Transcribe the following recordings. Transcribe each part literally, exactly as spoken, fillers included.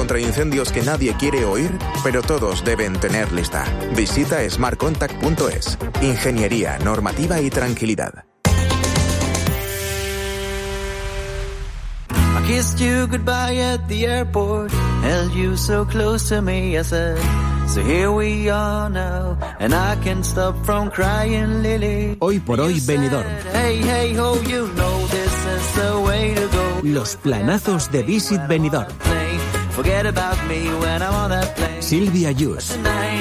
contra incendios que nadie quiere oír, pero todos deben tener lista. Visita smart contact punto es. Ingeniería, normativa y tranquilidad. I kissed you goodbye at the airport, held you so close to me, I said, so here we are now, and I can't stop from crying, Lily. Hoy por hoy, Benidorm. Hey, hey, ho, you know this is the way to go. Los planazos de Visit Benidorm. Forget about me when I'm on that plane. Silvia Yus.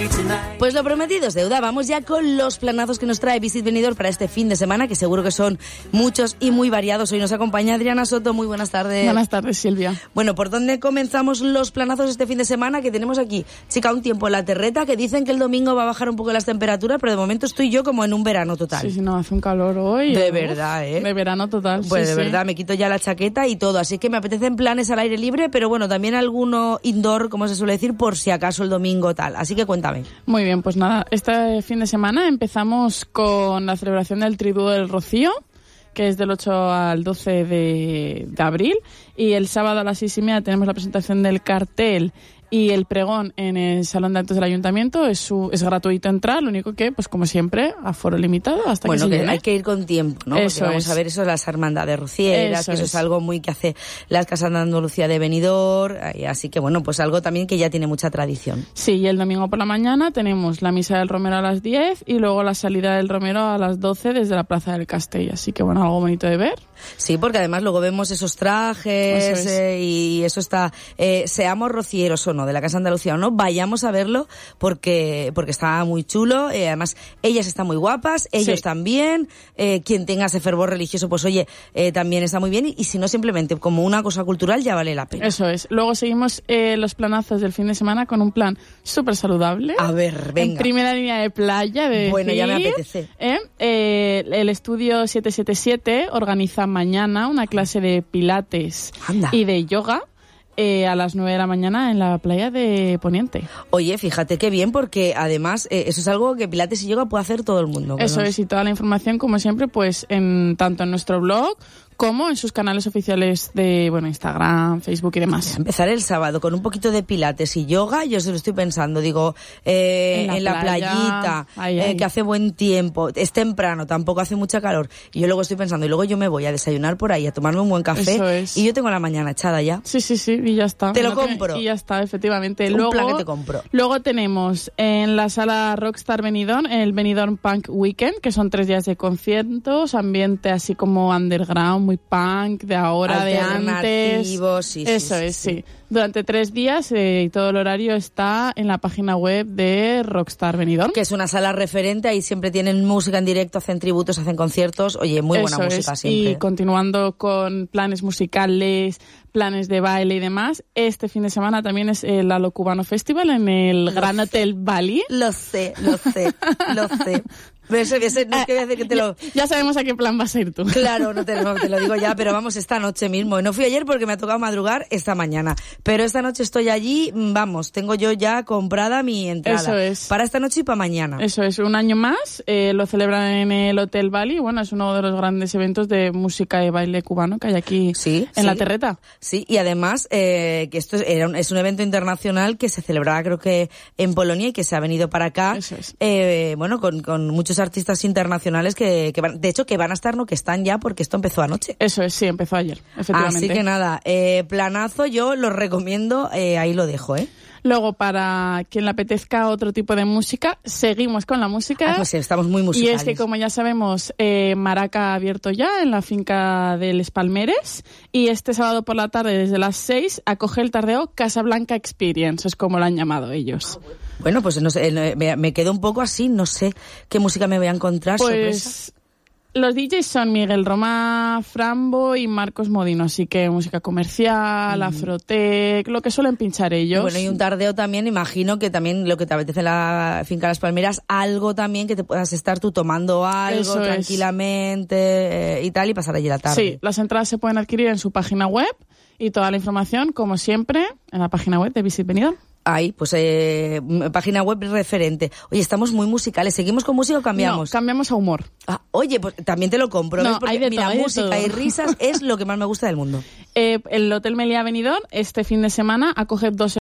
Pues lo prometido es deuda. Vamos ya con los planazos que nos trae Visit Benidorm para este fin de semana, que seguro que son muchos y muy variados. Hoy nos acompaña Adriana Soto. Muy buenas tardes. Buenas tardes, Silvia. Bueno, ¿por dónde comenzamos los planazos este fin de semana? Que tenemos aquí, chica, un tiempo en la terreta, que dicen que el domingo va a bajar un poco las temperaturas, pero de momento estoy yo como en un verano total. Sí, sí, no, hace un calor hoy. De uf, verdad, ¿eh? De verano total. Pues sí, de sí. verdad, me quito ya la chaqueta y todo. Así que me apetecen planes al aire libre, pero bueno, también alguno indoor, como se suele decir, por si acaso el domingo tal. Así que cuéntame. Muy bien, pues nada, este fin de semana empezamos con la celebración del Triduo del Rocío, que es del ocho al doce de, de abril, y el sábado a las seis y media tenemos la presentación del cartel y el pregón en el Salón de Actos del Ayuntamiento. Es, su, es gratuito entrar, lo único que, pues como siempre, aforo limitado hasta bueno, que se que llene. hay que ir con tiempo, ¿no? Eso Porque vamos es. a ver eso de las hermandades rocieras, Eso que eso es. es algo muy que hace las casas de Andalucía de Benidorm, y así que bueno, pues algo también que ya tiene mucha tradición. Sí, y el domingo por la mañana tenemos la misa del Romero a las diez y luego la salida del Romero a las doce desde la Plaza del Castell. Así que bueno, algo bonito de ver. Sí, porque además luego vemos esos trajes Eso es. eh, y eso está, eh, seamos rocieros o no, de la Casa de Andalucía o no, vayamos a verlo porque porque está muy chulo, eh, además ellas están muy guapas, ellos Sí. también, eh, quien tenga ese fervor religioso, pues oye, eh, también está muy bien y, y si no simplemente como una cosa cultural ya vale la pena. Eso es. Luego seguimos eh, los planazos del fin de semana con un plan súper saludable. A ver, venga. En primera línea de playa, de Bueno, ya me decir, apetece. ¿eh? Eh, el estudio siete siete siete organiza mañana una clase de pilates Anda. y de yoga eh, a las nueve de la mañana en la playa de Poniente. Oye, fíjate qué bien, porque además eh, eso es algo que pilates y yoga puede hacer todo el mundo. Eso Bueno, es, y toda la información, como siempre, pues en tanto en nuestro blog como en sus canales oficiales de, bueno, Instagram, Facebook y demás. Empezar el sábado con un poquito de pilates y yoga, yo se lo estoy pensando, digo, eh, En la en la playa, playita, ay, eh, ay. que hace buen tiempo, es temprano, tampoco hace mucha calor, y yo luego estoy pensando, y luego yo me voy a desayunar por ahí, a tomarme un buen café, Eso es. y yo tengo la mañana echada ya. Sí, sí, sí, y ya está. Te lo No tiene- compro. Y ya está, efectivamente. Un luego, plan que te compro. Luego tenemos en la sala Rockstar Benidorm el Benidorm Punk Weekend, que son tres días de conciertos, ambiente así como underground, muy punk, de ahora, de antes. Alternativo, sí, sí, Eso sí, es, sí. sí. Durante tres días eh, y todo el horario está en la página web de Rockstar Benidorm. Que es una sala referente, ahí siempre tienen música en directo, hacen tributos, hacen conciertos, oye, muy buena Eso música es. siempre. Y continuando con planes musicales, planes de baile y demás, este fin de semana también es el Lalo Cubano Festival en el Lo Gran sé. Hotel Bali. Lo sé, lo sé, lo sé. Pero eso, eso, no es que voy a decir que te lo... Ya sabemos a qué plan vas a ir tú. Claro, no te, no te lo digo ya, pero vamos, esta noche mismo. No fui ayer porque me ha tocado madrugar esta mañana. Pero esta noche estoy allí, vamos, tengo yo ya comprada mi entrada. Eso es. Para esta noche y para mañana. Eso es, un año más, eh, lo celebran en el Hotel Bali. Bueno, es uno de los grandes eventos de música y baile cubano que hay aquí Sí, en sí. la Terreta. Sí, y además eh, que esto es, era un, es un evento internacional que se celebraba creo que en Polonia y que se ha venido para acá. Eso es. Eh, bueno, con, con muchos artistas internacionales que, que van, de hecho que van a estar, no que están ya porque esto empezó anoche. Eso es, sí, empezó ayer, efectivamente. Así que nada, eh, planazo, yo lo recomiendo, eh, ahí lo dejo, ¿eh? Luego, para quien le apetezca otro tipo de música, seguimos con la música. Ah, pues sí, estamos muy Y musicales. es que, como ya sabemos, eh, Maraca ha abierto ya en la finca de Les Palmeres y este sábado por la tarde, desde las seis, acoge el tardeo Casablanca Experience, es como lo han llamado ellos. Bueno, pues no sé, eh, me, me quedo un poco así, no sé qué música me voy a encontrar. sorpresa. Pues los D Js son Miguel Roma Frambo y Marcos Modino, así que música comercial, afrotec, lo que suelen pinchar ellos. Bueno, y un tardeo también, imagino que también lo que te apetece en la finca Las Palmeras, algo también que te puedas estar tú tomando algo Eso es. tranquilamente eh, y tal, y pasar allí la tarde. Sí, las entradas se pueden adquirir en su página web y toda la información, como siempre, en la página web de Visit Benidorm. Ahí, pues eh, página web referente. Oye, estamos muy musicales. ¿Seguimos con música o cambiamos? No, cambiamos a humor. Ah, oye, pues también te lo compro. No, ¿ves? Porque hay de mira, todo, hay de música todo. y risas es lo que más me gusta del mundo. Eh, el Hotel Meliá Benidorm este fin de semana acoge dos